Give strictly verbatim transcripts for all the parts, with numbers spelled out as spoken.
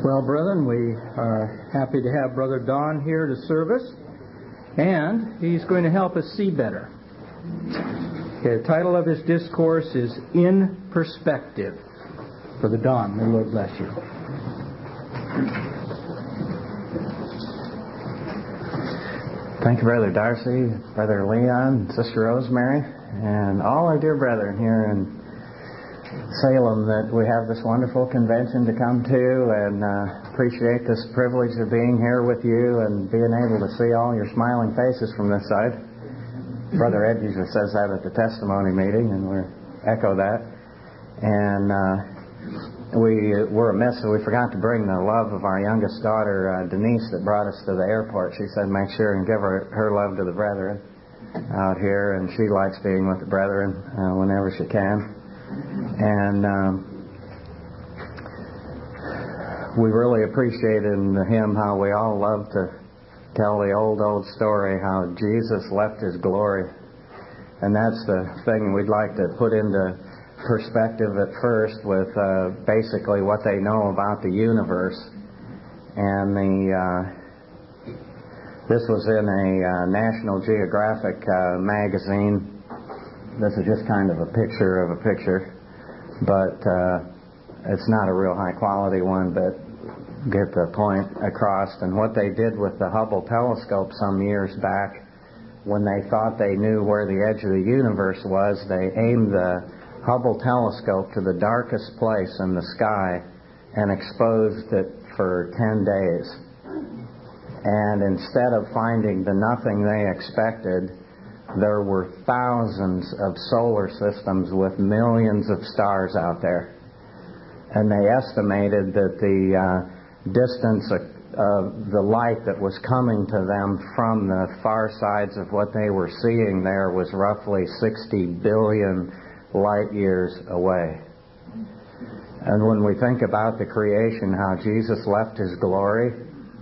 Well, brethren, we are happy to have Brother Don here to serve us, and he's going to help us see better. The title of his discourse is In Perspective. Brother Don, may the Lord bless you. Thank you, Brother Darcy, Brother Leon, Sister Rosemary, and all our dear brethren here in Salem that we have this wonderful convention to come to, and uh, appreciate this privilege of being here with you and being able to see all your smiling faces from this side. Brother Ed usually says that at the testimony meeting, and we echo that. And uh, we were amiss, so we forgot to bring the love of our youngest daughter, uh, Denise, that brought us to the airport. She said make sure and give her, her love to the brethren out here, and she likes being with the brethren uh, whenever she can. And um, we really appreciate in the hymn how we all love to tell the old, old story how Jesus left His glory. And that's the thing we'd like to put into perspective at first with uh, basically what they know about the universe. And the uh, this was in a uh, National Geographic uh, magazine. This is just kind of a picture of a picture, but uh, it's not a real high quality one, but get the point across. And what they did with the Hubble telescope some years back, when they thought they knew where the edge of the universe was, they aimed the Hubble telescope to the darkest place in the sky and exposed it for ten days. And instead of finding the nothing they expected, there were thousands of solar systems with millions of stars out there. And they estimated that the uh, distance of uh, the light that was coming to them from the far sides of what they were seeing there was roughly sixty billion light years away. And when we think about the creation, how Jesus left His glory,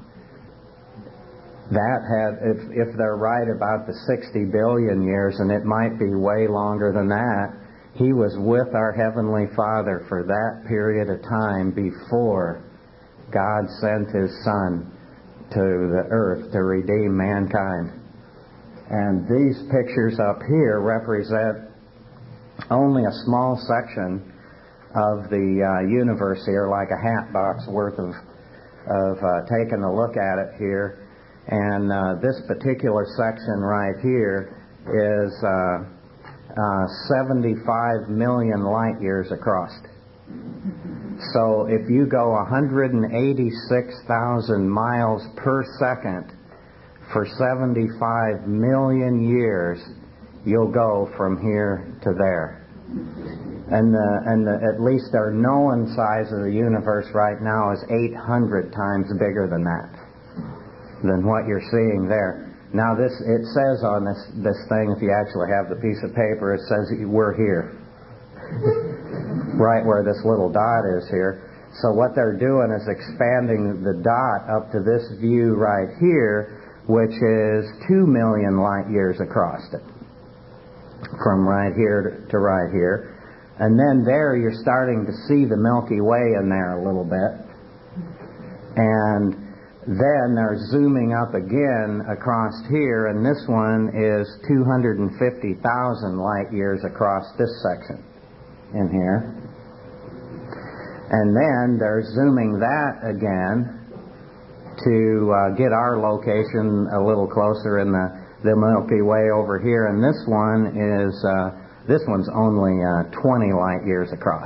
that had, if, if they're right about the sixty billion years, and it might be way longer than that, He was with our Heavenly Father for that period of time before God sent His Son to the earth to redeem mankind. And these pictures up here represent only a small section of the uh, universe here, like a hat box worth of, of uh, taking a look at it here. And uh, this particular section right here is uh, uh, seventy-five million light years across. So if you go one hundred eighty-six thousand miles per second for seventy-five million years, you'll go from here to there. And the, and the, at least our known size of the universe right now is eight hundred times bigger than that, than what you're seeing there. Now this, it says on this, this thing, if you actually have the piece of paper, it says we're here. Right where this little dot is here. So what they're doing is expanding the dot up to this view right here, which is two million light years across it. From right here to right here. And then there you're starting to see the Milky Way in there a little bit. And then they're zooming up again across here, and this one is two hundred fifty thousand light years across this section in here. And then they're zooming that again to uh, get our location a little closer in the, the Milky Way over here. And this one is, uh, this one's only uh, twenty light years across.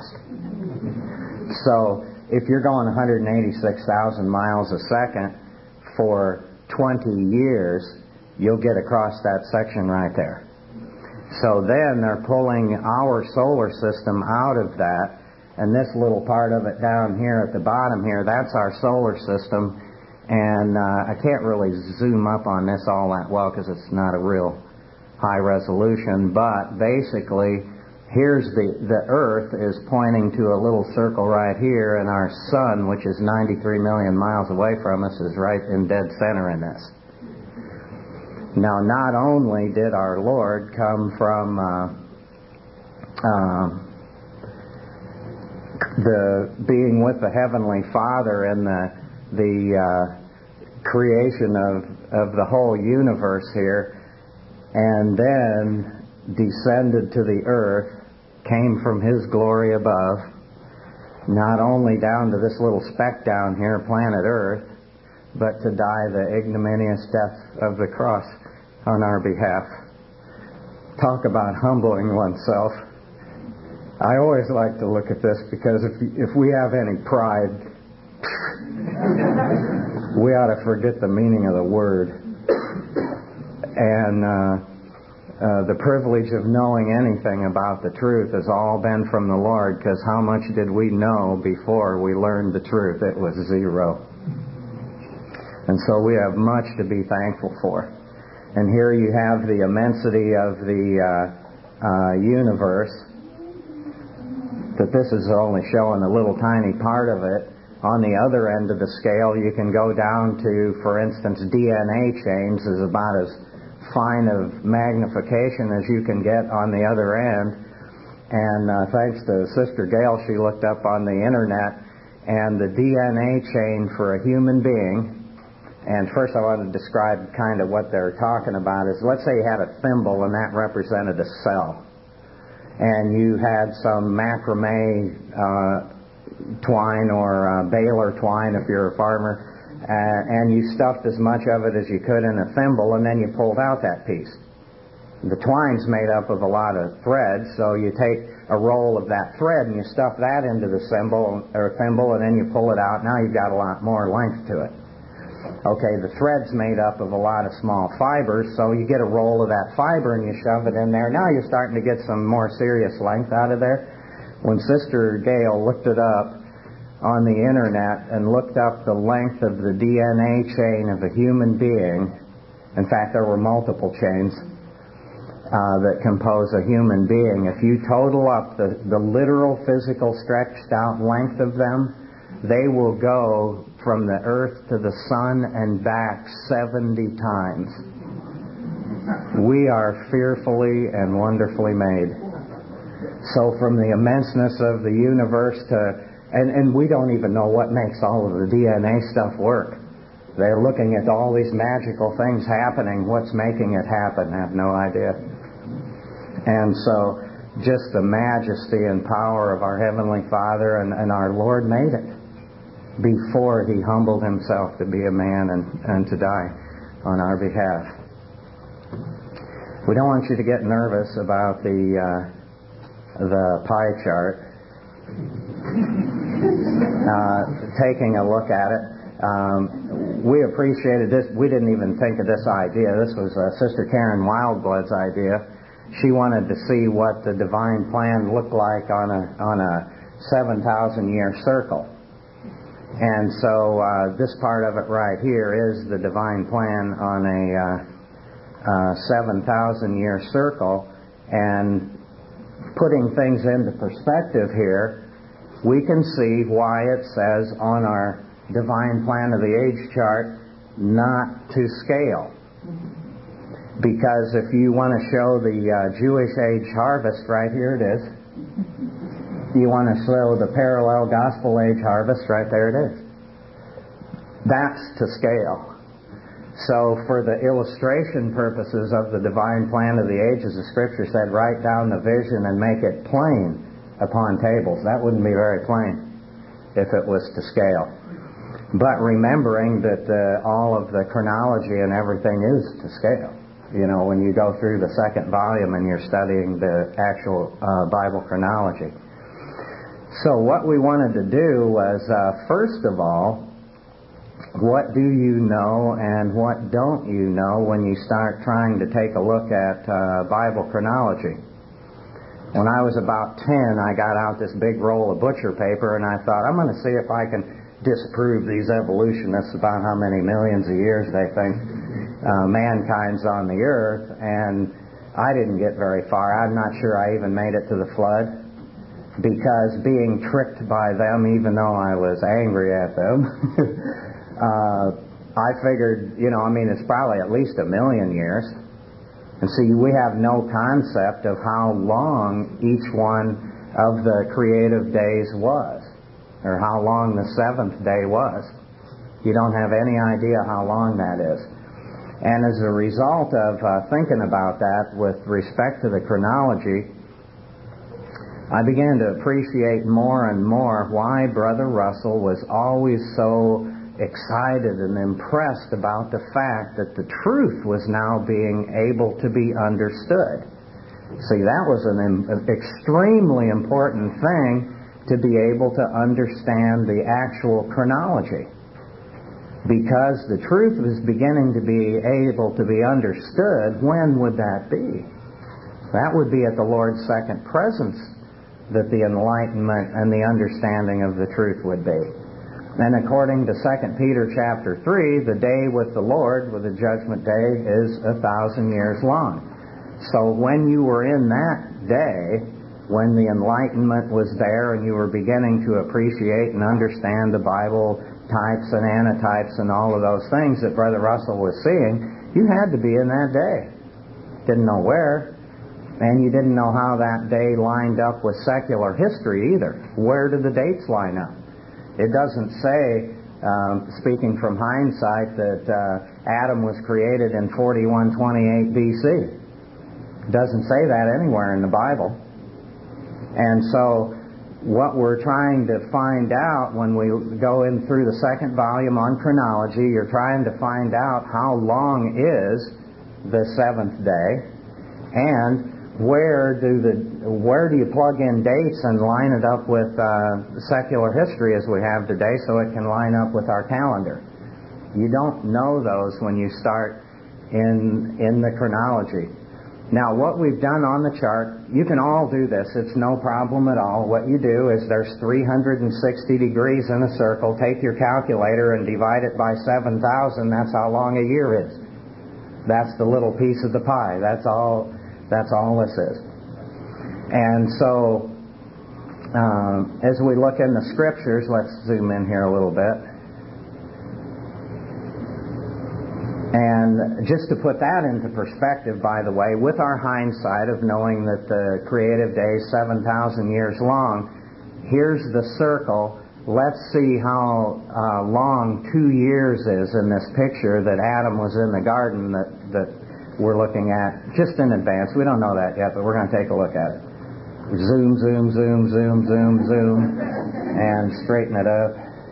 So if you're going one hundred eighty-six thousand miles a second for twenty years, you'll get across that section right there. So then they're pulling our solar system out of that, and this little part of it down here at the bottom here, that's our solar system. And uh, I can't really zoom up on this all that well because it's not a real high resolution, but basically here's the, the Earth is pointing to a little circle right here, and our Sun, which is ninety-three million miles away from us, is right in dead center in this. Now, not only did our Lord come from uh, uh, the being with the Heavenly Father and the the uh, creation of of the whole universe here, and then descended to the earth, came from His glory above, not only down to this little speck down here, planet Earth, but to die the ignominious death of the cross on our behalf. Talk about humbling oneself. I always like to look at this because if if we have any pride, we ought to forget the meaning of the word. And uh, uh, the privilege of knowing anything about the truth has all been from the Lord, because how much did we know before we learned the truth? It was zero. And so we have much to be thankful for. And here you have the immensity of the uh, uh, universe, that this is only showing a little tiny part of it. On the other end of the scale, you can go down to, for instance, D N A chains is about as fine of magnification as you can get on the other end. And uh, thanks to Sister Gail, she looked up on the internet, and the D N A chain for a human being. And first I want to describe kind of what they're talking about is, let's say you had a thimble and that represented a cell. And you had some macrame uh, twine or uh, baler twine if you're a farmer, uh, and you stuffed as much of it as you could in a thimble, and then you pulled out that piece. The twine's made up of a lot of threads, so you take a roll of that thread and you stuff that into the cymbal or thimble, and then you pull it out. Now you've got a lot more length to it. Okay, the thread's made up of a lot of small fibers, so you get a roll of that fiber and you shove it in there. Now you're starting to get some more serious length out of there. When Sister Gail looked it up on the internet and looked up the length of the D N A chain of a human being, in fact there were multiple chains uh, that compose a human being. If you total up the, the literal physical stretched out length of them, they will go from the earth to the sun and back seventy times. We are fearfully and wonderfully made. So from the immenseness of the universe to, and, and we don't even know what makes all of the D N A stuff work. They're looking at all these magical things happening. What's making it happen? I have no idea. And so just the majesty and power of our Heavenly Father, and, and our Lord made it before He humbled Himself to be a man and, and to die on our behalf. We don't want you to get nervous about the uh, the pie chart. Uh, taking a look at it, um, we appreciated this. We didn't even think of this idea. This was uh, Sister Karen Wildblood's idea. She wanted to see what the divine plan looked like on a on a seven thousand year circle. And so uh, this part of it right here is the divine plan on a uh, uh, seven thousand year circle. And putting things into perspective here, we can see why it says on our divine plan of the age chart, not to scale. Because if you want to show the uh, Jewish age harvest, right here it is. You want to show the parallel gospel age harvest, right there it is. That's to scale. So for the illustration purposes of the divine plan of the ages, the Scripture said, write down the vision and make it plain upon tables. That wouldn't be very plain if it was to scale. But remembering that uh, all of the chronology and everything is to scale. You know, when you go through the second volume and you're studying the actual uh, Bible chronology. So what we wanted to do was, uh, first of all, what do you know and what don't you know when you start trying to take a look at uh, Bible chronology? When I was about ten, I got out this big roll of butcher paper and I thought, I'm going to see if I can disprove these evolutionists about how many millions of years they think uh, mankind's on the earth. And I didn't get very far. I'm not sure I even made it to the flood. Because being tricked by them, even though I was angry at them, uh, I figured, you know, I mean, it's probably at least a million years. And see, we have no concept of how long each one of the creative days was. or how long the seventh day was. You don't have any idea how long that is. And as a result of uh, thinking about that with respect to the chronology, I began to appreciate more and more why Brother Russell was always so excited and impressed about the fact that the truth was now being able to be understood. See, that was an extremely important thing, to be able to understand the actual chronology. Because the truth was beginning to be able to be understood, when would that be? That would be at the Lord's second presence that the enlightenment and the understanding of the truth would be. And according to Second Peter chapter three, the day with the Lord, with the judgment day, is a thousand years long. So when you were in that day, when the enlightenment was there and you were beginning to appreciate and understand the Bible types and antitypes and all of those things that Brother Russell was seeing, you had to be in that day. Didn't know where, and you didn't know how that day lined up with secular history either. Where did the dates line up? It doesn't say, um, speaking from hindsight, that uh, Adam was created in forty-one twenty-eight B C. It doesn't say that anywhere in the Bible. And so what we're trying to find out when we go in through the second volume on chronology, you're trying to find out how long is the seventh day, and where do the where do you plug in dates and line it up with uh, secular history as we have today, so it can line up with our calendar. You don't know those when you start in in the chronology. Now, what we've done on the chart, you can all do this. It's no problem at all. What you do is there's three hundred sixty degrees in a circle. Take your calculator and divide it by seven thousand. That's how long a year is. That's the little piece of the pie. That's all. That's all this is. And so, um, as we look in the Scriptures, let's zoom in here a little bit. And just to put that into perspective, by the way, with our hindsight of knowing that the creative day is seven thousand years long, here's the circle. Let's see how uh, long two years is in this picture that Adam was in the garden that, that we're looking at just in advance. We don't know that yet, but we're going to take a look at it. Zoom, zoom, zoom, zoom, zoom, zoom, and straighten it up.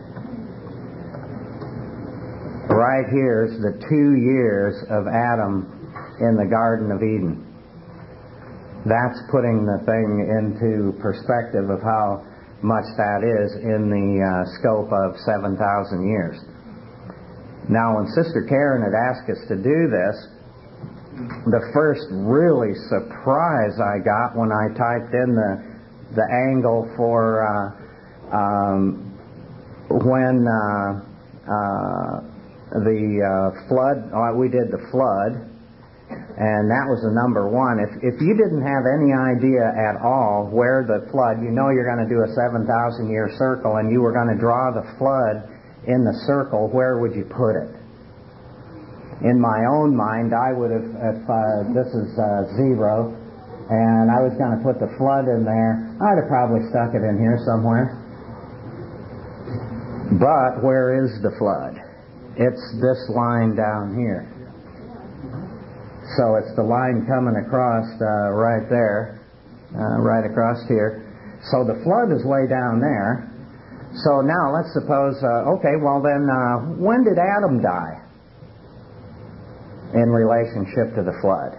Right here is the two years of Adam in the Garden of Eden. That's putting the thing into perspective of how much that is in the uh, scope of seven thousand years. Now, when Sister Karen had asked us to do this, the first really surprise I got when I typed in the the angle for uh, um, when uh, uh, the uh, flood, oh, we did the flood, and that was the number one. If if you didn't have any idea at all where the flood, you know you're going to do a seven thousand year circle, and you were going to draw the flood in the circle, where would you put it? In my own mind, I would have, if uh, this is uh, zero, and I was going to put the flood in there, I'd have probably stuck it in here somewhere. But where is the flood? It's this line down here. So it's the line coming across uh, right there, uh, right across here. So the flood is way down there. So now let's suppose, uh, okay, well then, uh, when did Adam die in relationship to the flood?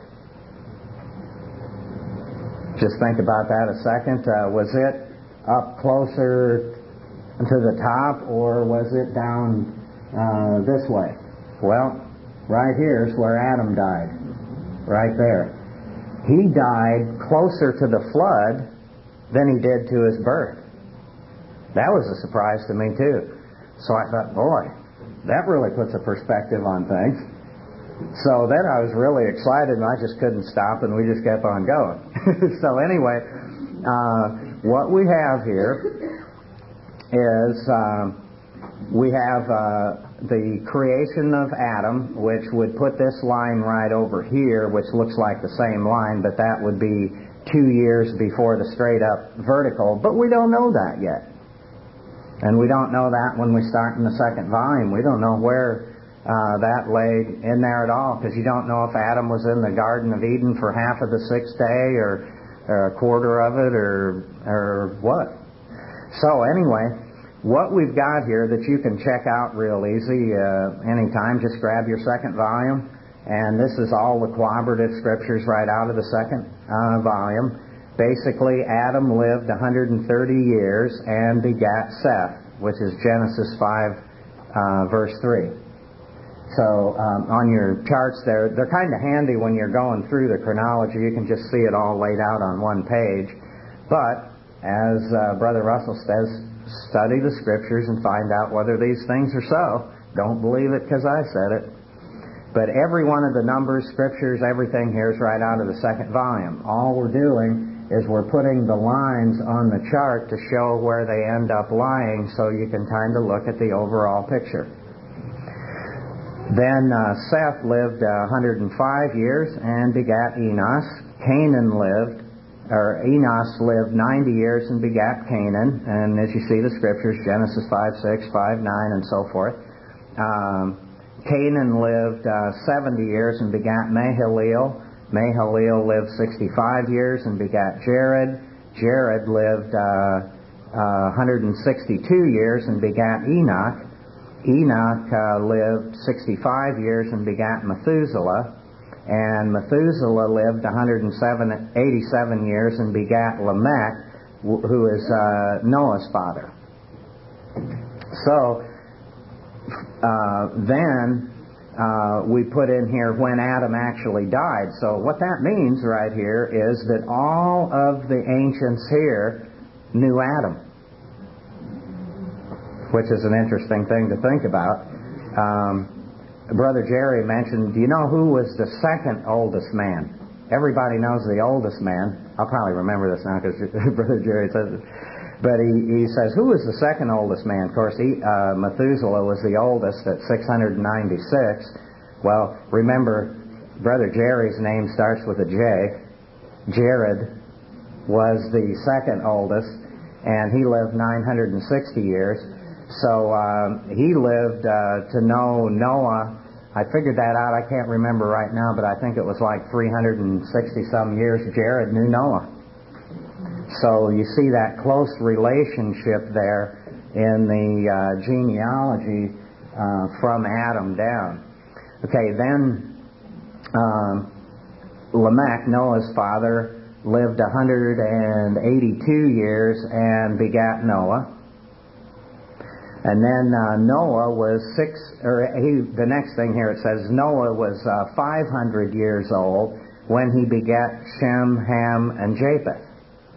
Just think about that a second. Uh, was it up closer to the top, or was it down uh, this way? Well, right here is where Adam died. Right there. He died closer to the flood than he did to his birth. That was a surprise to me too. So I thought, boy, that really puts a perspective on things. So then I was really excited, and I just couldn't stop, and we just kept on going. So anyway, uh, what we have here is um, we have uh, the creation of Adam, which would put this line right over here, which looks like the same line, but that would be two years before the straight up vertical. But we don't know that yet. And we don't know that when we start in the second volume. We don't know where uh, that lay in there at all, because you don't know if Adam was in the Garden of Eden for half of the sixth day, or, or a quarter of it, or or what. So anyway, what we've got here that you can check out real easy uh, anytime, just grab your second volume, and this is all the cooperative scriptures right out of the second uh, volume. Basically, Adam lived one hundred thirty years and begat Seth, which is Genesis five, uh, verse three. So um, on your charts there, they're kind of handy when you're going through the chronology. You can just see it all laid out on one page. But, as uh, Brother Russell says, study the Scriptures and find out whether these things are so. Don't believe it because I said it. But every one of the numbers, Scriptures, everything here is right out of the second volume. All we're doing is we're putting the lines on the chart to show where they end up lying, so you can kind of look at the overall picture. Then uh, Seth lived uh, one hundred five years and begat Enos. Canaan lived, or Enos lived ninety years and begat Canaan. And as you see the scriptures, Genesis five six, five nine, and so forth. Um, Canaan lived uh, seventy years and begat Mahalalel. Mahalalel lived sixty-five years and begat Jared. Jared lived uh, uh, one hundred sixty-two years and begat Enoch. Enoch uh, lived sixty-five years and begat Methuselah. And Methuselah lived one hundred eighty-seven years and begat Lamech, who is uh, Noah's father. So, uh, then... Uh, we put in here when Adam actually died. So what that means right here is that all of the ancients here knew Adam, which is an interesting thing to think about. Um, Brother Jerry mentioned, do you know who was the second oldest man? Everybody knows the oldest man. I'll probably remember this now because Brother Jerry says it. But he, he says, who was the second oldest man? Of course, he, uh, Methuselah was the oldest at six hundred ninety-six. Well, remember, Brother Jerry's name starts with a J. Jared was the second oldest, and he lived nine hundred sixty years. So um, he lived uh, to know Noah. I figured that out. I can't remember right now, but I think it was like three hundred sixty some years Jared knew Noah. So you see that close relationship there in the uh, genealogy uh, from Adam down. Okay, then um, Lamech, Noah's father, lived one hundred eighty-two years and begat Noah. And then uh, Noah was six, or he, the next thing here it says Noah was uh, five hundred years old when he begat Shem, Ham, and Japheth.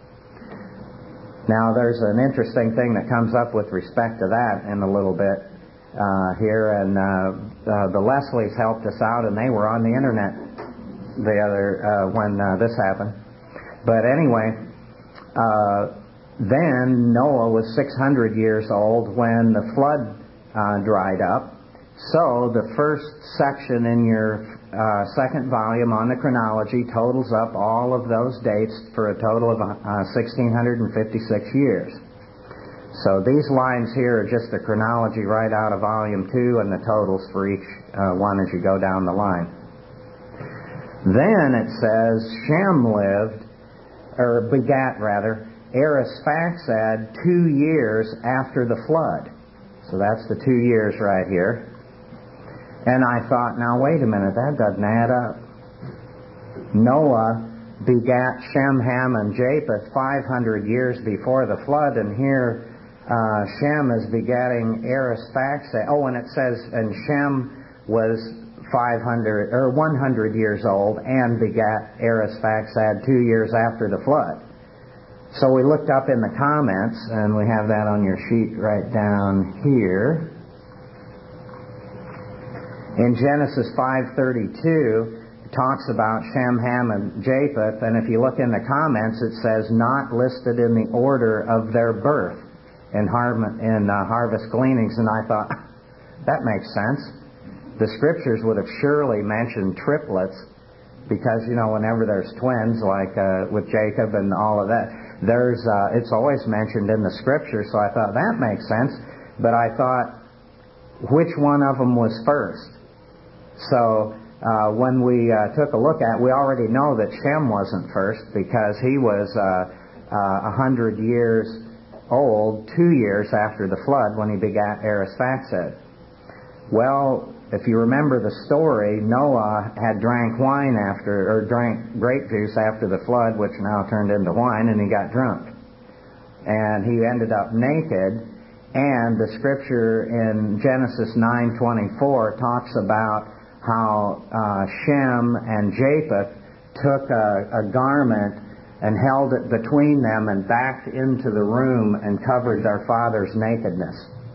Now, there's an interesting thing that comes up with respect to that in a little bit uh, here, and uh, uh, the Leslies helped us out, and they were on the internet the other uh, when uh, this happened. But anyway, uh, then Noah was six hundred years old when the flood uh, dried up. So the first section in your uh, second volume on the chronology totals up all of those dates for a total of uh, one thousand six hundred fifty-six years. So these lines here are just the chronology right out of volume two and the totals for each uh, one as you go down the line. Then it says Shem lived, or begat rather, Arphaxad two years after the flood. So that's the two years right here. And I thought, now wait a minute, that doesn't add up. Noah begat Shem, Ham, and Japheth five hundred years before the flood, and here uh, Shem is begatting Arphaxad. Oh, and it says, and Shem was five hundred or one hundred years old and begat Arphaxad two years after the flood. So we looked up in the comments, and we have that on your sheet right down here. In Genesis five thirty-two, it talks about Shem, Ham, and Japheth, and if you look in the comments, it says not listed in the order of their birth in, Har- in uh, Harvest Gleanings, and I thought, that makes sense. The Scriptures would have surely mentioned triplets, because, you know, whenever there's twins, like uh, with Jacob and all of that, there's uh, it's always mentioned in the Scripture, so I thought that makes sense. But I thought, which one of them was first? So uh, when we uh, took a look at it, we already know that Shem wasn't first because he was uh, uh, a hundred years old, two years after the flood when he begat Arphaxad. Well, if you remember the story, Noah had drank wine after, or drank grape juice after the flood, which now turned into wine, and he got drunk. And he ended up naked, and the scripture in Genesis nine twenty-four talks about how uh, Shem and Japheth took a, a garment and held it between them and backed into the room and covered their father's nakedness.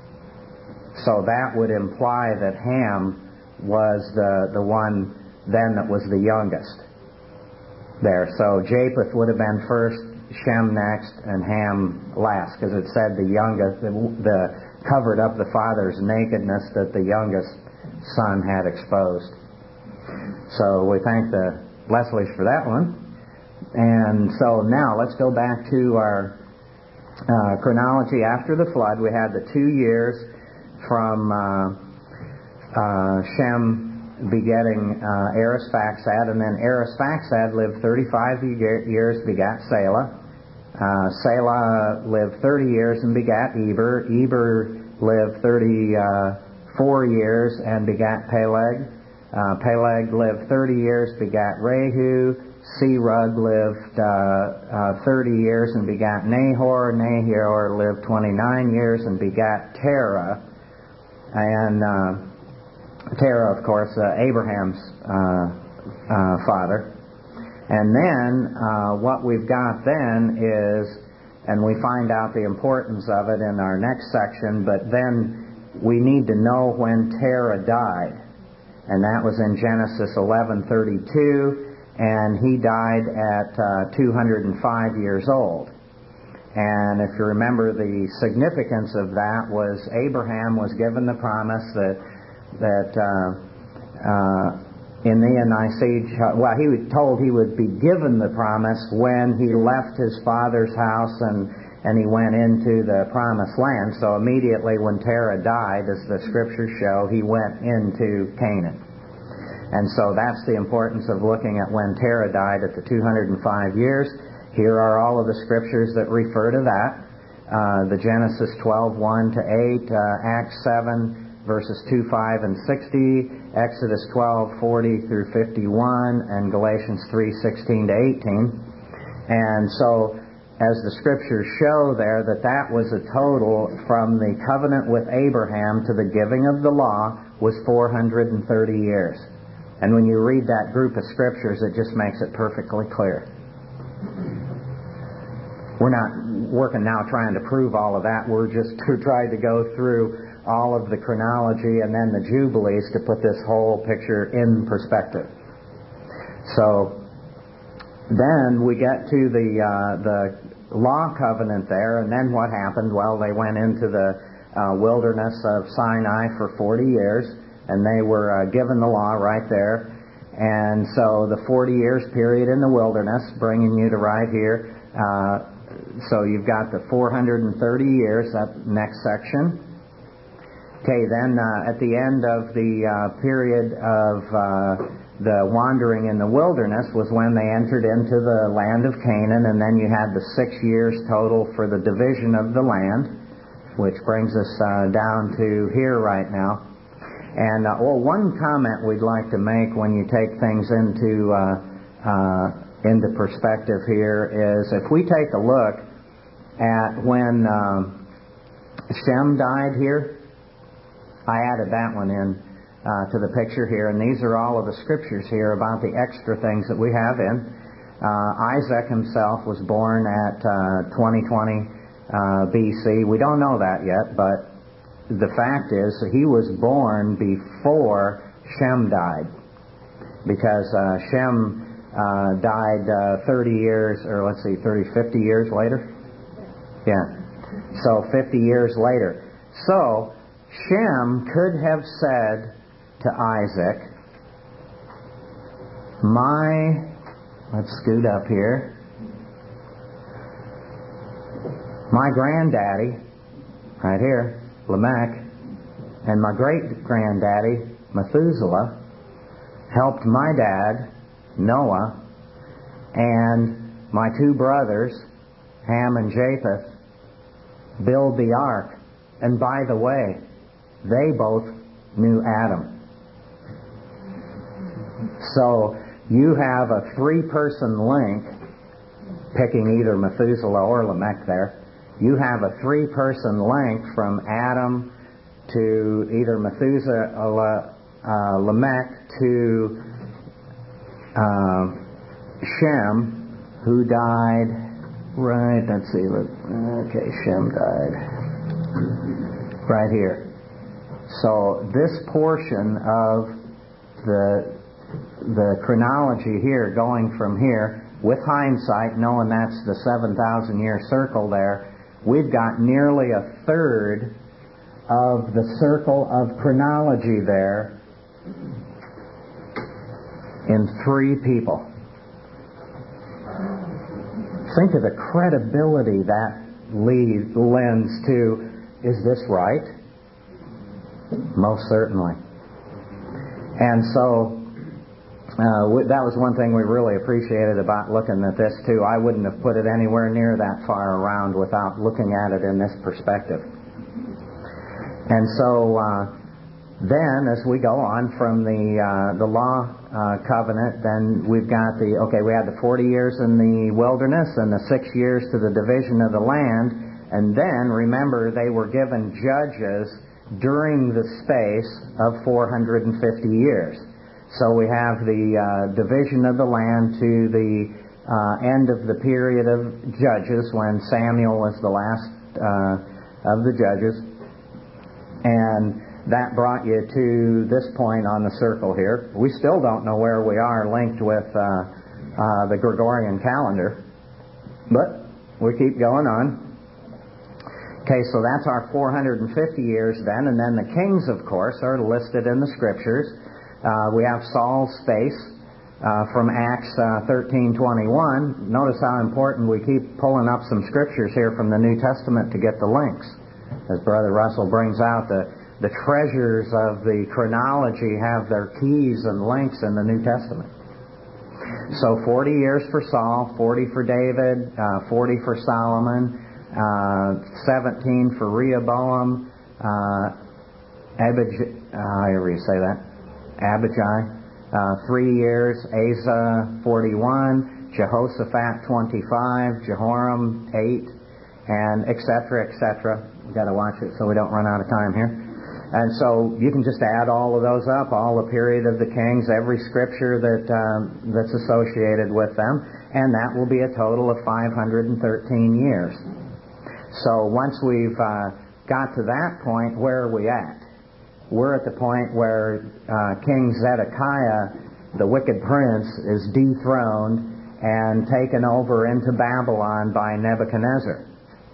So that would imply that Ham was the, the one then that was the youngest there. So Japheth would have been first, Shem next, and Ham last, because it said the youngest, the, the covered up the father's nakedness that the youngest son had exposed. So we thank the Leslies for that one. And so now let's go back to our uh, chronology after the flood. We had the two years from uh, uh, Shem begetting uh, Arphaxad, and then Arphaxad lived thirty-five years, begat Selah. Uh, Selah lived thirty years and begat Eber. Eber lived thirty-four years and begat Peleg. Uh, Peleg lived thirty years, begat Rehu. Serug lived uh, uh, thirty years and begat Nahor. Nahor lived twenty-nine years and begat Terah. And uh, Terah, of course, uh, Abraham's uh, uh, father. And then uh, what we've got then is, and we find out the importance of it in our next section, but then we need to know when Terah died. And that was in Genesis eleven thirty-two, and he died at uh, two hundred five years old. And if you remember, the significance of that was Abraham was given the promise that that uh, uh, in the Nicene, well, he was told he would be given the promise when he left his father's house and and he went into the promised land. So immediately when Terah died, as the scriptures show, he went into Canaan. And so that's the importance of looking at when Terah died at the two hundred five years. Here are all of the scriptures that refer to that. Uh, the Genesis twelve, one to eight, uh, Acts seven, verses two, five, and sixty, Exodus twelve, forty through fifty-one, and Galatians three, sixteen to eighteen. And so, as the scriptures show there, that that was a total from the covenant with Abraham to the giving of the law was four hundred thirty years. And when you read that group of scriptures, it just makes it perfectly clear. We're not working now trying to prove all of that. We're just trying to go through all of the chronology and then the Jubilees to put this whole picture in perspective. So then we get to the uh, the law covenant there, and then what happened? Well, they went into the uh, wilderness of Sinai for forty years, and they were uh, given the law right there. And so the forty years period in the wilderness, bringing you to right here. Uh, so you've got the four hundred thirty years, that next section. Okay, then uh, at the end of the uh, period of uh, the wandering in the wilderness was when they entered into the land of Canaan, and then you had the six years total for the division of the land, which brings us uh, down to here right now. And uh, well, one comment we'd like to make when you take things into uh, uh, into perspective here is, if we take a look at when um, Shem died here, I added that one in uh, to the picture here, and these are all of the scriptures here about the extra things that we have in. Uh, Isaac himself was born at uh, twenty twenty uh, B C. We don't know that yet, but the fact is that he was born before Shem died, because uh, Shem uh, died uh, thirty years, or let's see, thirty, fifty years later? Yeah. So fifty years later. So Shem could have said to Isaac, my, let's scoot up here, My granddaddy, right here, Lamech, and my great-granddaddy, Methuselah, helped my dad, Noah, and my two brothers, Ham and Japheth, build the ark. And by the way, they both knew Adam. So you have a three-person link, picking either Methuselah or Lamech there. You have a three-person link from Adam to either Methuselah, uh, Lamech to uh, Shem, who died, right, let's see, okay, Shem died right here. So this portion of the the chronology here, going from here, with hindsight, knowing that's the seven thousand year circle there, we've got nearly a third of the circle of chronology there in three people. Think of the credibility that lead, lends to, is this right? Most certainly. And so uh, we, that was one thing we really appreciated about looking at this too. I wouldn't have put it anywhere near that far around without looking at it in this perspective. And so uh, then, as we go on from the uh, the law uh, covenant, then we've got the okay. We had the forty years in the wilderness and the six years to the division of the land, and then remember they were given judges during the space of four hundred fifty years. So we have the uh, division of the land to the uh, end of the period of judges when Samuel was the last uh, of the judges. And that brought you to this point on the circle here. We still don't know where we are linked with uh, uh, the Gregorian calendar, but we keep going on. Okay, so that's our four hundred fifty years then, and then the kings, of course, are listed in the Scriptures. Uh, we have Saul's space uh, from Acts uh, thirteen twenty-one. Notice how important we keep pulling up some Scriptures here from the New Testament to get the links. As Brother Russell brings out, the, the treasures of the chronology have their keys and links in the New Testament. So forty years for Saul, forty for David, uh, forty for Solomon, uh, seventeen for Rehoboam, uh, Abijah, uh, however you say that, Abijah, uh, three years, Asa, forty-one, Jehoshaphat, twenty-five, Jehoram, eight, and et cetera, et cetera. We've got to watch it so we don't run out of time here. And so you can just add all of those up, all the period of the kings, every scripture that um, that's associated with them, and that will be a total of five hundred thirteen years. So once we've uh, got to that point, where are we at? We're at the point where uh, King Zedekiah, the wicked prince, is dethroned and taken over into Babylon by Nebuchadnezzar.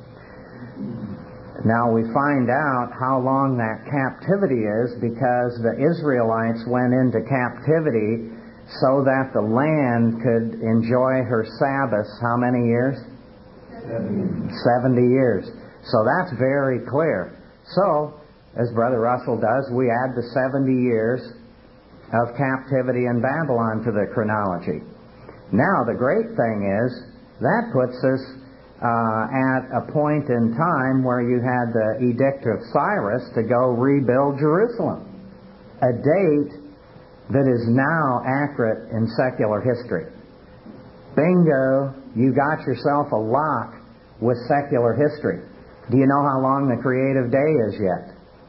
Now we find out how long that captivity is because the Israelites went into captivity so that the land could enjoy her Sabbaths. How many years? seventy. seventy years. So that's very clear. So, as Brother Russell does, we add the seventy years of captivity in Babylon to the chronology. Now the great thing is, that puts us Uh, at a point in time where you had the Edict of Cyrus to go rebuild Jerusalem. A date that is now accurate in secular history. Bingo, you got yourself a lock with secular history. Do you know how long the creative day is yet?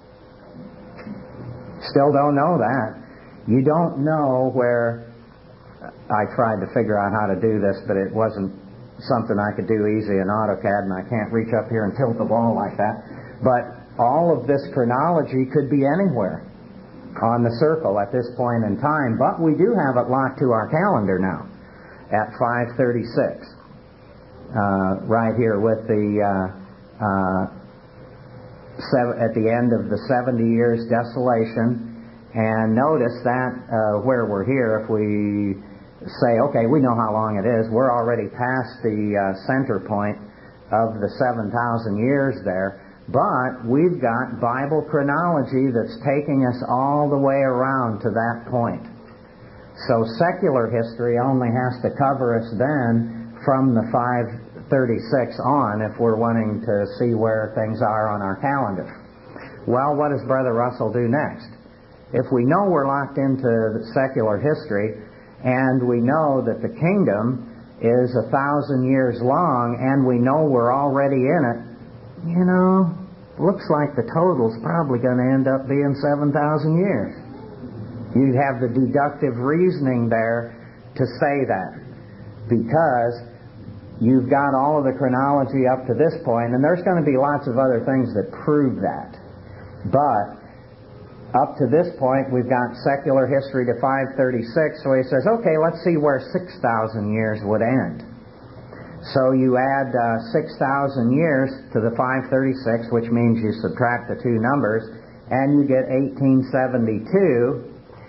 Still don't know that. You don't know where... I tried to figure out how to do this, but it wasn't something I could do easy in AutoCAD, and I can't reach up here and tilt the ball like that. But all of this chronology could be anywhere on the circle at this point in time, but we do have it locked to our calendar now at five thirty-six, uh, right here with the uh, uh, seven, at the end of the seventy years desolation. And notice that uh, where we're here, if we say, okay, we know how long it is. We're already past the uh, center point of the seven thousand years there. But we've got Bible chronology that's taking us all the way around to that point. So secular history only has to cover us then from the five thirty-six on if we're wanting to see where things are on our calendar. Well, what does Brother Russell do next? If we know we're locked into secular history and we know that the kingdom is a thousand years long and we know we're already in it, you know, looks like the total's probably going to end up being seven thousand years. You have the deductive reasoning there to say that because you've got all of the chronology up to this point, and there's going to be lots of other things that prove that. But up to this point, we've got secular history to five thirty-six, so he says, okay, let's see where six thousand years would end. So you add uh, six thousand years to the five thirty-six, which means you subtract the two numbers, and you get eighteen seventy-two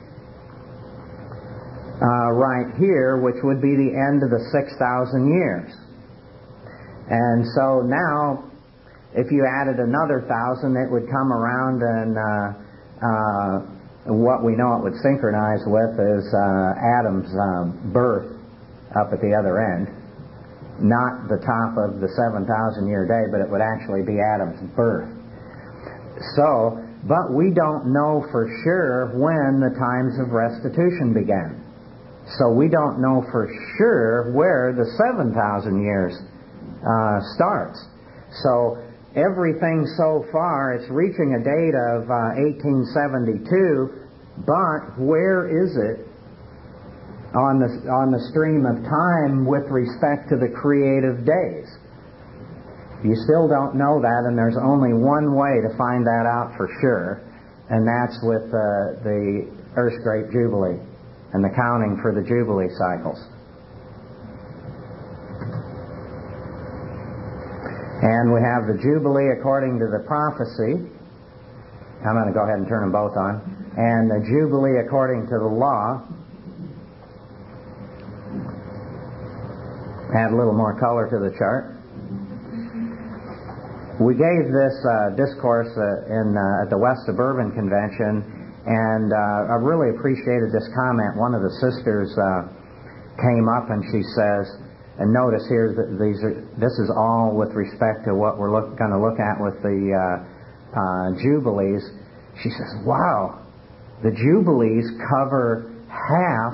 uh, right here, which would be the end of the six thousand years. And so now, if you added another thousand, it would come around and uh, uh, what we know it would synchronize with is uh, Adam's um, birth up at the other end. Not the top of the seven thousand year day, but it would actually be Adam's birth. So, but we don't know for sure when the times of restitution began. So we don't know for sure where the seven thousand years uh, starts. So everything so far, it's reaching a date of uh, eighteen seventy-two, but where is it on the on the stream of time with respect to the creative days? You still don't know that, and there's only one way to find that out for sure, and that's with uh, the Earth's Great Jubilee and the counting for the Jubilee cycles. And we have the Jubilee according to the prophecy. I'm going to go ahead and turn them both on. And the Jubilee according to the law. Add a little more color to the chart. We gave this uh, discourse uh, in uh, at the West Suburban Convention, and uh, I really appreciated this comment. One of the sisters uh, came up and she says, and notice here that these are this is all with respect to what we're look, going to look at with the uh, uh, Jubilees. She says, "Wow, the Jubilees cover half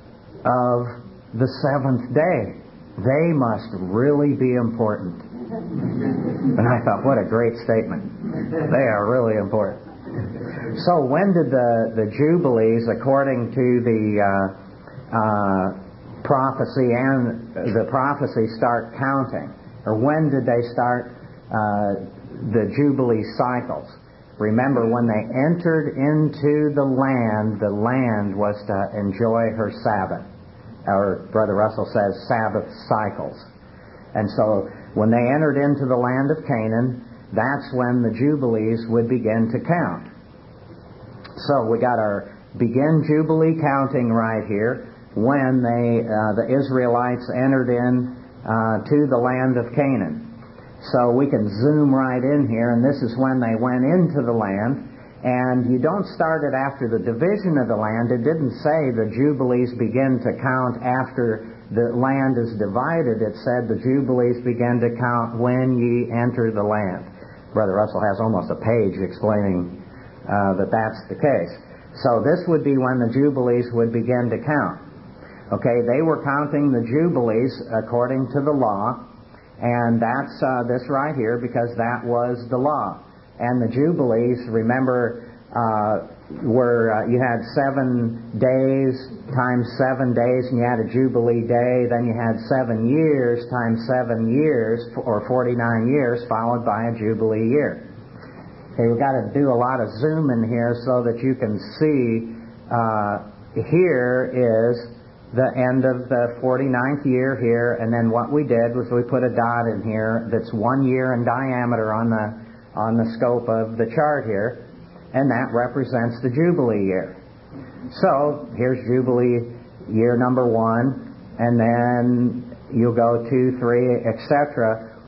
of the seventh day. They must really be important." And I thought, what a great statement. They are really important. So when did the, the Jubilees, according to the uh, uh, prophecy and the prophecy, start counting? Or when did they start uh, the Jubilee cycles? Remember, when they entered into the land, the land was to enjoy her Sabbath. Or Brother Russell says Sabbath cycles. And so when they entered into the land of Canaan, that's when the Jubilees would begin to count. So we got our begin Jubilee counting right here when they uh, the Israelites entered in uh, to the land of Canaan. So we can zoom right in here, and this is when they went into the land. And you don't start it after the division of the land. It didn't say the Jubilees begin to count after the land is divided. It said the Jubilees begin to count when ye enter the land. Brother Russell has almost a page explaining uh, that that's the case. So this would be when the Jubilees would begin to count. Okay, they were counting the Jubilees according to the law, and that's uh, this right here because that was the law. And the Jubilees, remember, uh, were uh, you had seven days times seven days, and you had a Jubilee day. Then you had seven years times seven years, or forty-nine years, followed by a Jubilee year. Okay, we've got to do a lot of zooming here so that you can see. Uh, here is the end of the forty-ninth year here, and then what we did was we put a dot in here that's one year in diameter on the on the scope of the chart here, and that represents the Jubilee year. So here's Jubilee year number one, and then you'll go two, three, et cetera.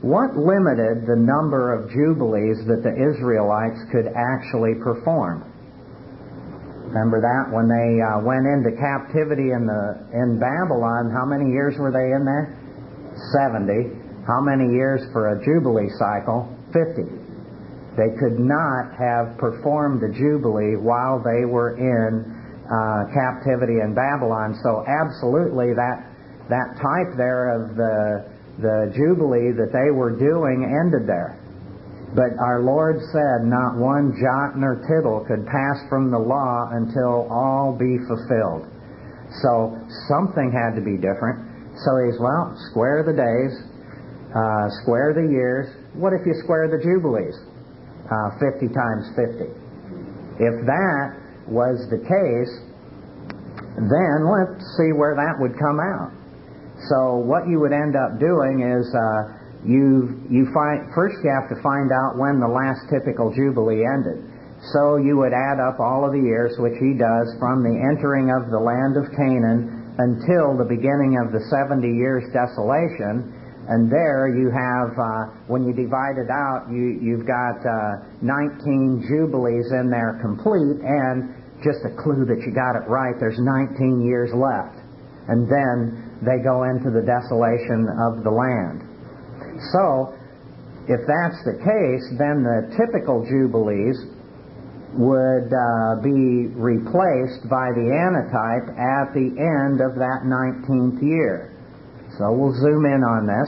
what limited the number of jubilees that the Israelites could actually perform? Remember that when they uh, went into captivity in the in Babylon, how many years were they in there? seventy. How many years for a jubilee cycle? fifty. They could not have performed the jubilee while they were in uh, captivity in Babylon. So absolutely that that type there of the the jubilee that they were doing ended there. But our Lord said not one jot nor tittle could pass from the law until all be fulfilled. So something had to be different. So he's, well, square the days, uh, square the years. What if you square the jubilees? Uh, fifty times fifty. If that was the case, then let's see where that would come out. So what you would end up doing is uh, you you find first you have to find out when the last typical jubilee ended. So you would add up all of the years, which he does, from the entering of the land of Canaan until the beginning of the seventy years desolation. And there you have, uh, when you divide it out, you, you've got uh, nineteen jubilees in there complete, and just a clue that you got it right, there's nineteen years left. And then they go into the desolation of the land. So, if that's the case, then the typical jubilees would uh, be replaced by the antitype at the end of that nineteenth year. So we'll zoom in on this.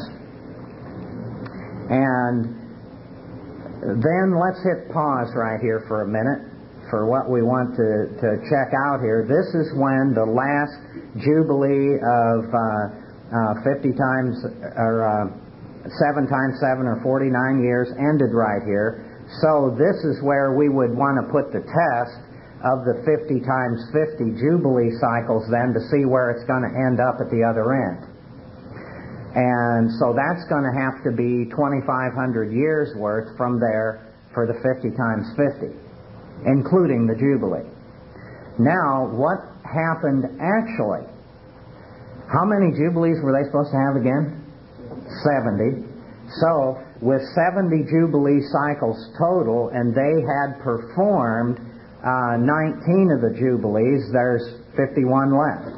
And then let's hit pause right here for a minute for what we want to, to check out here. This is when the last jubilee of uh, uh, fifty times, or uh, seven times seven, or forty-nine years ended right here. So this is where we would want to put the test of the fifty times fifty jubilee cycles then to see where it's going to end up at the other end. And so that's going to have to be twenty-five hundred years worth from there for the fifty times fifty, including the jubilee. Now, what happened actually? How many jubilees were they supposed to have again? seventy. So, with seventy jubilee cycles total, and they had performed uh, nineteen of the jubilees, there's fifty-one left.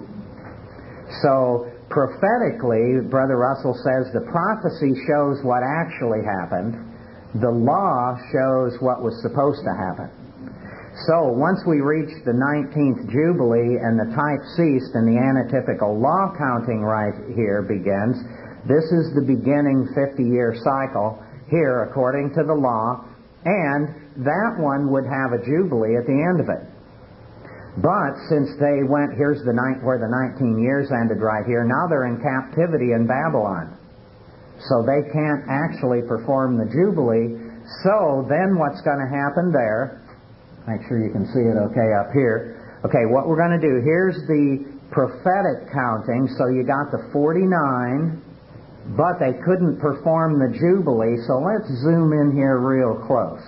So, prophetically, Brother Russell says the prophecy shows what actually happened. The law shows what was supposed to happen. So, once we reach the nineteenth Jubilee and the type ceased and the anatypical law counting right here begins, this is the beginning fifty-year cycle here according to the law, and that one would have a Jubilee at the end of it. But since they went, here's the night where the nineteen years ended right here, now they're in captivity in Babylon. So they can't actually perform the Jubilee. So then what's going to happen there, make sure you can see it okay up here. Okay, what we're going to do, here's the prophetic counting. So you got the forty-nine, but they couldn't perform the Jubilee. So let's zoom in here real close.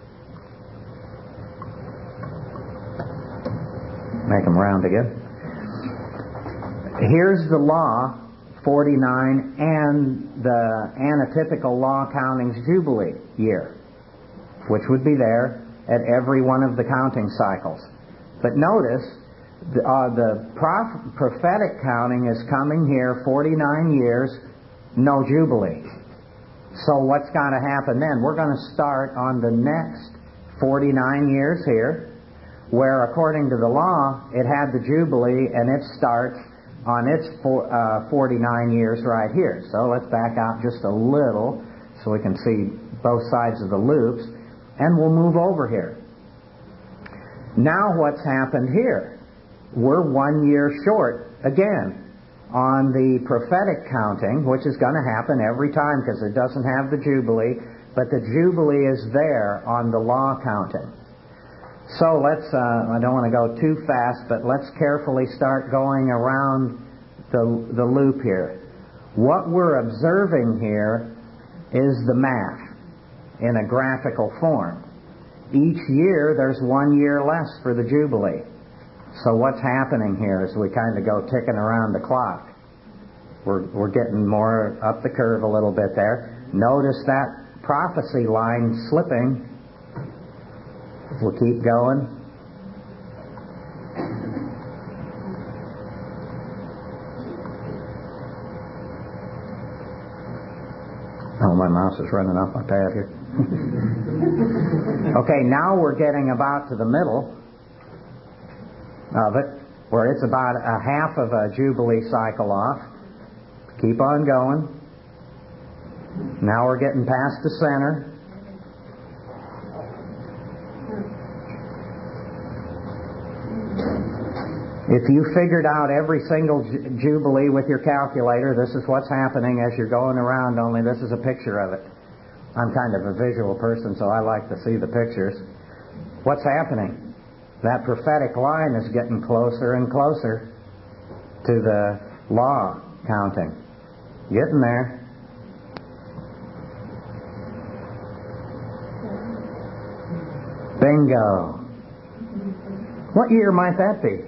Make them round again. Here's the law, forty-nine, and the anatypical law counting's Jubilee year, which would be there at every one of the counting cycles. But notice, the, uh, the prof- prophetic counting is coming here, forty-nine years, no Jubilee. So what's going to happen then? We're going to start on the next forty-nine years here, where according to the law, it had the Jubilee, and it starts on its for, uh, forty-nine years right here. So let's back out just a little so we can see both sides of the loops, and we'll move over here. Now what's happened here? We're one year short again on the prophetic counting, which is going to happen every time because it doesn't have the Jubilee, but the Jubilee is there on the law counting. So let's, uh, I don't want to go too fast, but let's carefully start going around the, the loop here. What we're observing here is the math in a graphical form. Each year there's one year less for the Jubilee. So what's happening here is we kind of go ticking around the clock. We're, we're getting more up the curve a little bit there. Notice that prophecy line slipping. We'll keep going. Oh, my mouse is running off my pad here. Okay, now we're getting about to the middle of it, where it's about a half of a Jubilee cycle off. Keep on going. Now we're getting past the center. If you figured out every single Jubilee with your calculator, this is what's happening as you're going around, only this is a picture of it. I'm kind of a visual person, so I like to see the pictures. What's happening? That prophetic line is getting closer and closer to the law counting. Getting there. Bingo. What year might that be?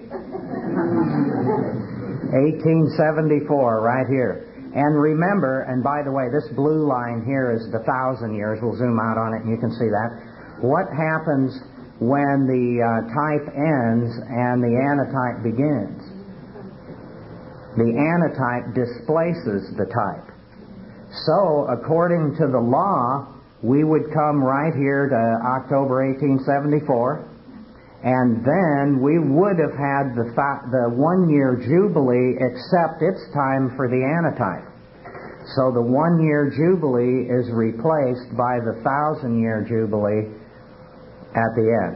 eighteen seventy-four, right here. And remember, and by the way, this blue line here is the thousand years. We'll zoom out on it and you can see that. What happens when the uh, type ends and the antitype begins? The antitype displaces the type. So, according to the law, we would come right here to October eighteen seventy-four. And then we would have had the th- the one-year Jubilee, except it's time for the antitype. So the one-year Jubilee is replaced by the thousand-year Jubilee at the end.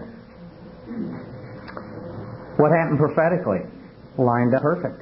What happened prophetically? Lined up perfect.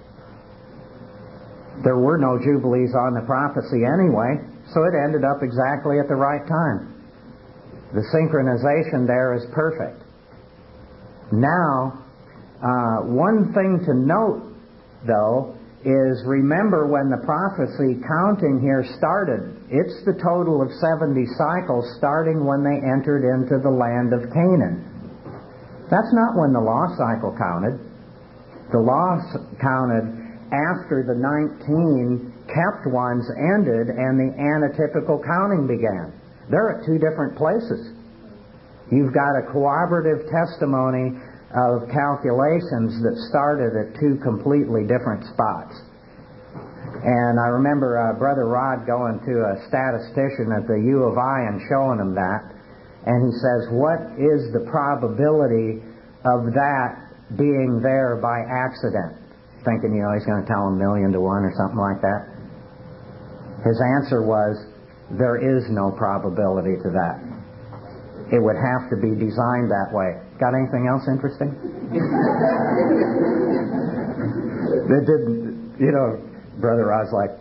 There were no Jubilees on the prophecy anyway, so it ended up exactly at the right time. The synchronization there is perfect. Now, uh, one thing to note, though, is remember when the prophecy counting here started, it's the total of seventy cycles starting when they entered into the land of Canaan. That's not when the law cycle counted. The law counted after the nineteen kept ones ended and the antitypical counting began. They're at two different places. You've got a corroborative testimony of calculations that started at two completely different spots. And I remember uh, Brother Rod going to a statistician at the U of I and showing him that. And he says, what is the probability of that being there by accident? Thinking, you know, he's going to tell him a million to one or something like that. His answer was, there is no probability to that. It would have to be designed that way. Got anything else interesting? It didn't, you know, Brother Rod's like,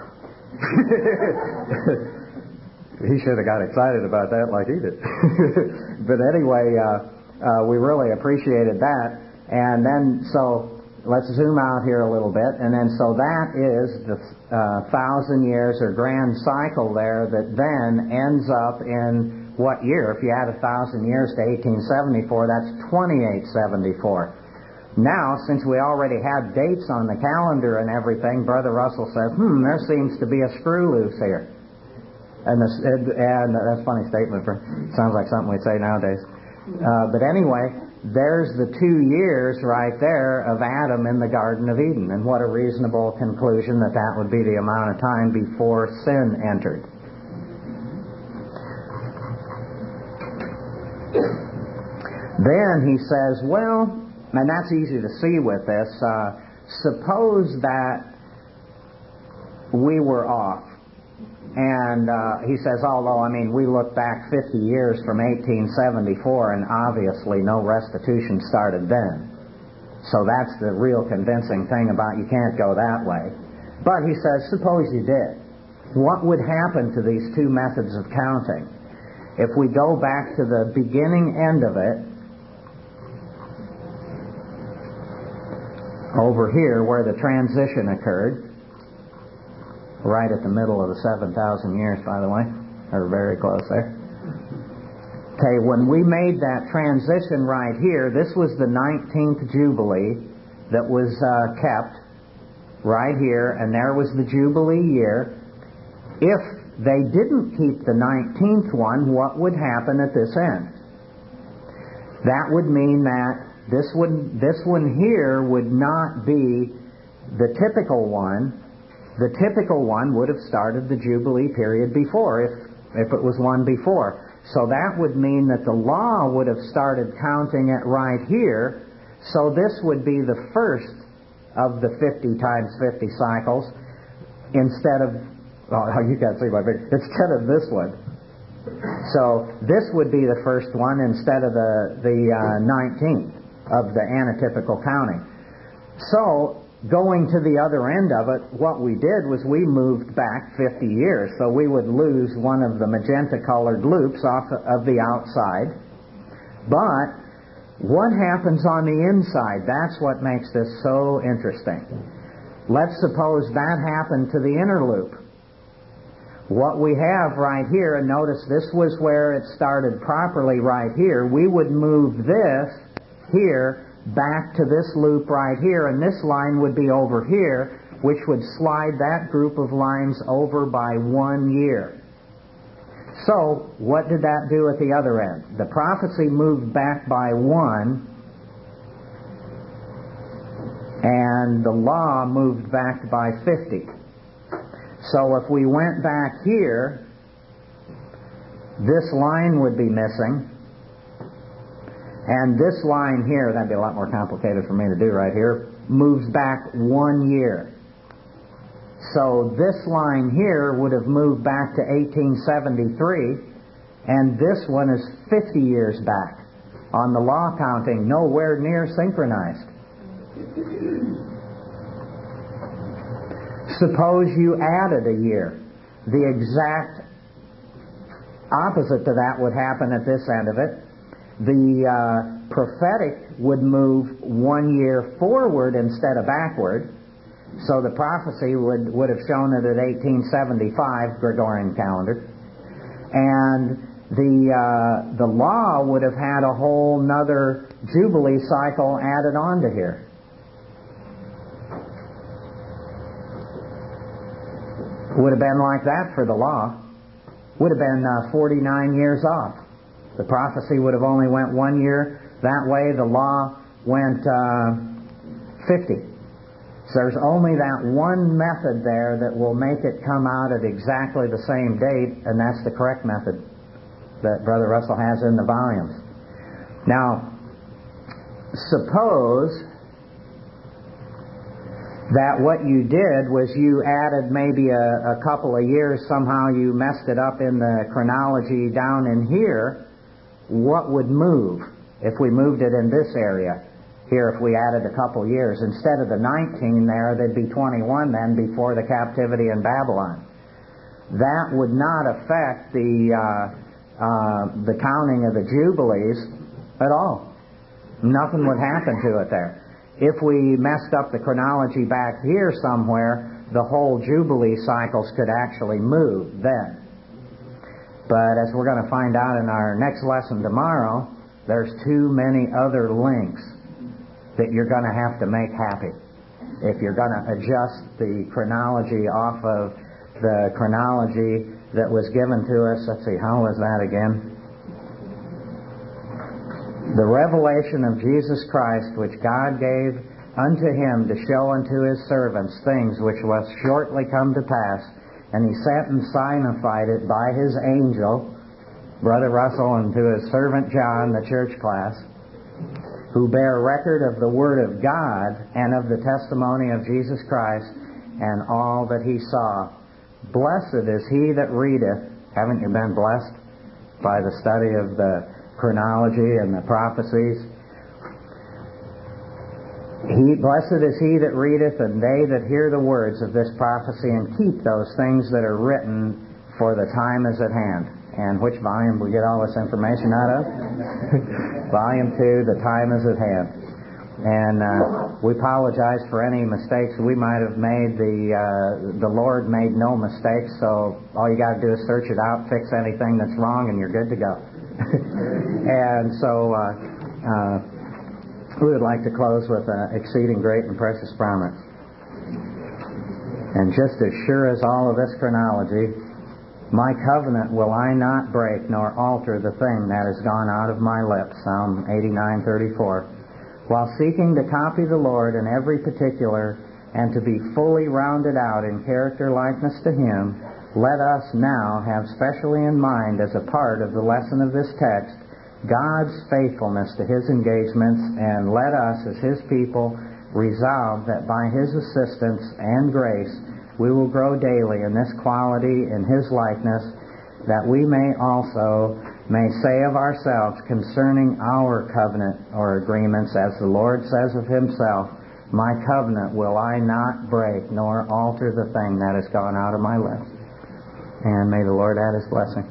he should have got excited about that like he did. But anyway, uh, uh, we really appreciated that. And then, so, let's zoom out here a little bit. And then, so that is the uh, thousand years or grand cycle there that then ends up in what year? If you add a thousand years to eighteen seventy-four, that's twenty-eight seventy-four. Now, since we already had dates on the calendar and everything, Brother Russell says, hmm, there seems to be a screw loose here. And, this, and, and that's a funny statement. For, sounds like something we'd say nowadays. Uh, but anyway, there's the two years right there of Adam in the Garden of Eden. And what a reasonable conclusion that that would be the amount of time before sin entered. Then he says, well, and that's easy to see with this, uh, suppose that we were off. And uh, he says, although, I mean, we look back fifty years from eighteen seventy-four, and obviously no restitution started then. So that's the real convincing thing about you can't go that way. But he says, suppose you did. What would happen to these two methods of counting? If we go back to the beginning end of it, over here where the transition occurred, right at the middle of the seven thousand years, by the way, or very close there. Okay, when we made that transition right here, this was the nineteenth Jubilee that was uh, kept right here, and there was the Jubilee year. If they didn't keep the nineteenth one, what would happen at this end? That would mean that this would this one here would not be the typical one. The typical one would have started the Jubilee period before, if if it was one before. So that would mean that the law would have started counting it right here. So this would be the first of the fifty times fifty cycles instead of, oh, you can't see my finger, instead of this one. So this would be the first one instead of the, the uh, nineteenth of the anatypical counting. So going to the other end of it, what we did was we moved back fifty years. So we would lose one of the magenta-colored loops off of the outside. But what happens on the inside? That's what makes this so interesting. Let's suppose that happened to the inner loop. What we have right here, and notice this was where it started properly right here, we would move this here back to this loop right here, and this line would be over here, which would slide that group of lines over by one year. So, what did that do at the other end? The prophecy moved back by one, and the law moved back by fifty. So if we went back here, this line would be missing. And this line here, that'd be a lot more complicated for me to do right here, moves back one year. So this line here would have moved back to eighteen seventy-three, and this one is fifty years back on the law counting, nowhere near synchronized. Suppose you added a year. The exact opposite to that would happen at this end of it. The uh, prophetic would move one year forward instead of backward. So the prophecy would, would have shown it at eighteen seventy-five Gregorian calendar. And the uh, the law would have had a whole nother Jubilee cycle added onto here. Would have been like that for the law. Would have been uh, forty-nine years off. The prophecy would have only went one year that way. The law went uh, fifty. So there's only that one method there that will make it come out at exactly the same date, and that's the correct method that Brother Russell has in the volumes. Now, suppose that what you did was you added maybe a, a couple of years, somehow you messed it up in the chronology down in here. What would move if we moved it in this area? Here, if we added a couple years, instead of the nineteen there, there'd be twenty-one then before the captivity in Babylon. That would not affect the uh, uh, the counting of the Jubilees at all. Nothing would happen to it there. If we messed up the chronology back here somewhere, the whole Jubilee cycles could actually move then. But as we're going to find out in our next lesson tomorrow, there's too many other links that you're going to have to make happy if you're going to adjust the chronology off of the chronology that was given to us. Let's see, how was that again? The revelation of Jesus Christ, which God gave unto him to show unto his servants things which must shortly come to pass, and he sent and signified it by his angel, Brother Russell, and to his servant John, the church class, who bear record of the Word of God and of the testimony of Jesus Christ and all that he saw. Blessed is he that readeth. Haven't you been blessed by the study of the chronology and the prophecies? He, blessed is he that readeth, and they that hear the words of this prophecy, and keep those things that are written, for the time is at hand. And which volume we get all this information out of? Volume two, The Time is at Hand. And uh, we apologize for any mistakes we might have made. The uh, the Lord made no mistakes, so all you got to do is search it out, fix anything that's wrong, and you're good to go. And so uh, uh, we would like to close with an exceeding great and precious promise. And just as sure as all of this chronology My covenant will I not break, nor alter the thing that has gone out of my lips. Psalm eighty-nine thirty-four. While seeking to copy the Lord in every particular and to be fully rounded out in character likeness to Him, let us now have specially in mind as a part of the lesson of this text God's faithfulness to His engagements, and let us as His people resolve that by His assistance and grace we will grow daily in this quality in His likeness, that we may also may say of ourselves concerning our covenant or agreements, as the Lord says of Himself, my covenant will I not break, nor alter the thing that has gone out of my lips. And may the Lord add His blessing.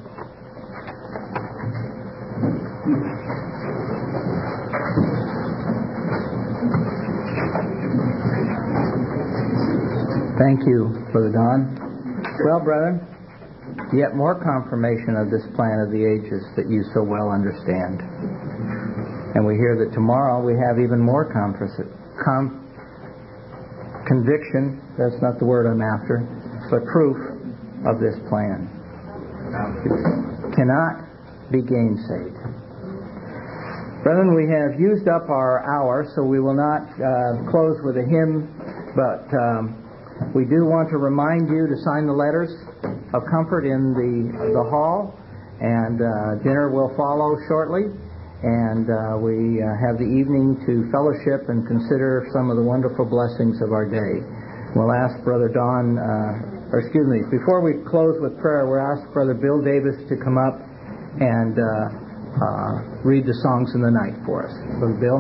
Thank you, Brother Don. Well, brethren, yet more confirmation of this plan of the ages that you so well understand. And we hear that tomorrow we have even more conf- com- conviction, that's not the word I'm after, but proof of this plan. It cannot be gainsaid. Brethren, we have used up our hour, so we will not uh, close with a hymn, but um, we do want to remind you to sign the letters of comfort in the the hall, and uh, dinner will follow shortly, and uh, we uh, have the evening to fellowship and consider some of the wonderful blessings of our day. We'll ask Brother Don, uh, or excuse me, before we close with prayer, we'll ask Brother Bill Davis to come up and uh, uh, read the songs in the night for us. Brother Bill?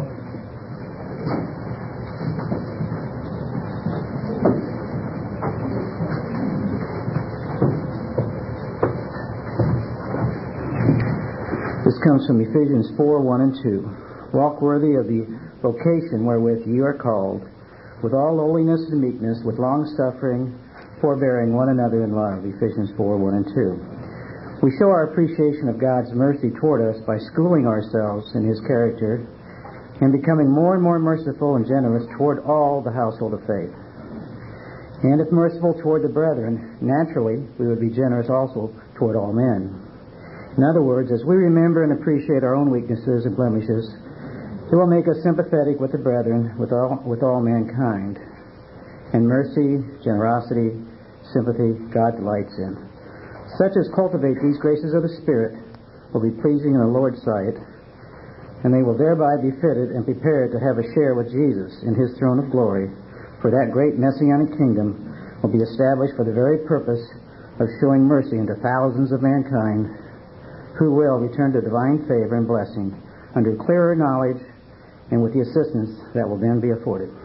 This comes from Ephesians four, one and two. Walk worthy of the vocation wherewith you are called, with all lowliness and meekness, with long suffering, forbearing one another in love. Ephesians four, one and two. We show our appreciation of God's mercy toward us by schooling ourselves in His character and becoming more and more merciful and generous toward all the household of faith. And if merciful toward the brethren, naturally we would be generous also toward all men. In other words, as we remember and appreciate our own weaknesses and blemishes, it will make us sympathetic with the brethren, with all, with all mankind. And mercy, generosity, sympathy, God delights in. Such as cultivate these graces of the Spirit will be pleasing in the Lord's sight, and they will thereby be fitted and prepared to have a share with Jesus in His throne of glory, for that great Messianic kingdom will be established for the very purpose of showing mercy unto thousands of mankind who will return to divine favor and blessing under clearer knowledge and with the assistance that will then be afforded.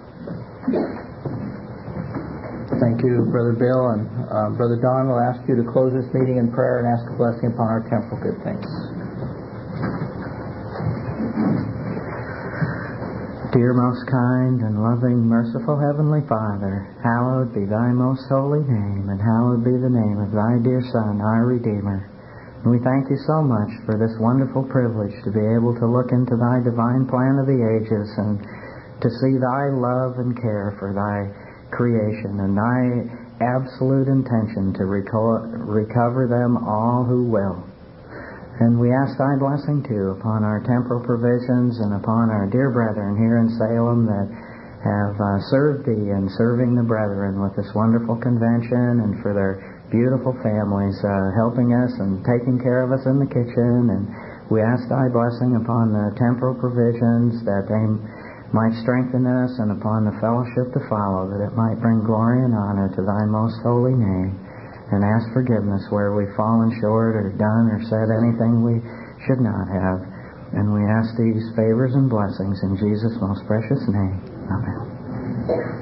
Thank you, Brother Bill, and uh, Brother Don will ask you to close this meeting in prayer and ask a blessing upon our temporal good things. Dear, most kind and loving, merciful Heavenly Father, hallowed be Thy most holy name, and hallowed be the name of Thy dear Son, our Redeemer. And we thank You so much for this wonderful privilege to be able to look into Thy divine plan of the ages and to see Thy love and care for Thy creation and Thy absolute intention to reco- recover them all who will. And we ask Thy blessing, too, upon our temporal provisions and upon our dear brethren here in Salem that have uh, served Thee and serving the brethren with this wonderful convention, and for their beautiful families uh, helping us and taking care of us in the kitchen. And we ask Thy blessing upon the temporal provisions, that they might strengthen us, and upon the fellowship to follow, that it might bring glory and honor to Thy most holy name. And ask forgiveness where we've fallen short or done or said anything we should not have. And we ask these favors and blessings in Jesus' most precious name. Amen.